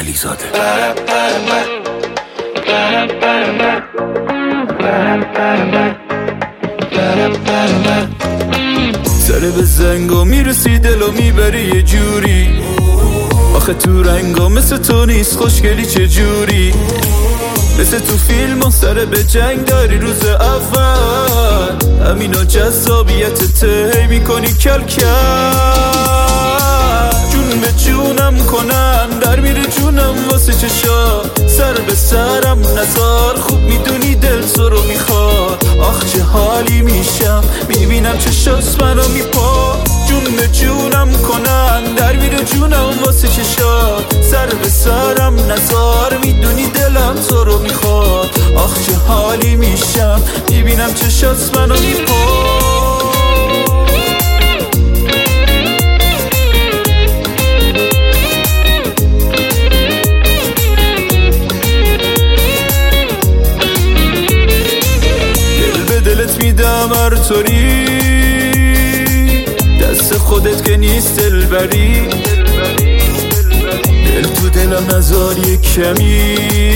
علیزاده. سر به زنگا میرسی دلو میبری یه جوری، آخه تو رنگا مثل تو نیست خوشگلی چه جوری، مثل تو فیلم و سر به جنگ داری روز اول، همینو جذابیتت هی میکنی کل کل، جون به جونم کنن در میره جونم واسه چشا، سر به سرم نزار خوب میدونی دل سرو میخواد، آخ چه حالی میشم میبینم چشاس منو میپا، جون به جونم کنن در میره جونم واسه چشا، سر به سرم نزار میدونی دلم تو رو میخواد، آخ چه حالی میشم میبینم چشاس منو میپا. دلت میدم هر طوری، دست خودت که نیست دلبری، دل تو دلم نزار یک کمی،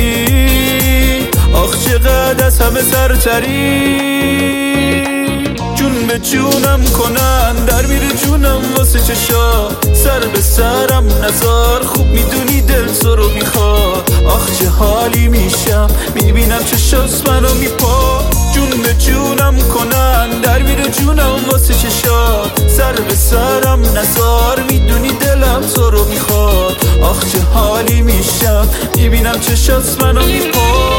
آخ چقدر از همه سرتری، جون به جونم کنن در میره جونم واسه چشا، سر به سرم نزار خوب میدونی دل تو رو میخواد، آخ چه حالی میشم میبینم چشاس منو میپا، جون به جونم کنن در میره جونم واسه چشا، سر به سرم نزار میدونی دلم تو رو میخواد، آخ چه حالی میشم میبینم چشاس منو میپا.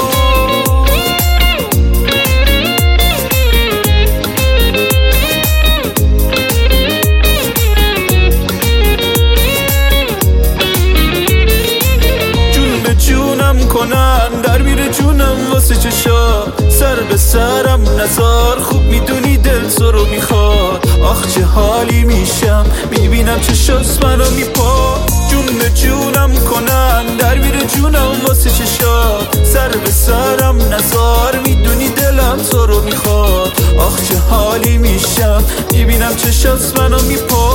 جونم کنن در میره جونم واسه چشا، سر به سرم نزار خوب میدونی دل تو رو میخواد، آخ چه حالی میشم میبینم چشاس منو میپا، جون به جونم کنن در میره جونم واسه چشا، سر به سرم نزار میدونی دلم تو رو میخواد، آخ چه حالی میشم میبینم چشاس منو میپا.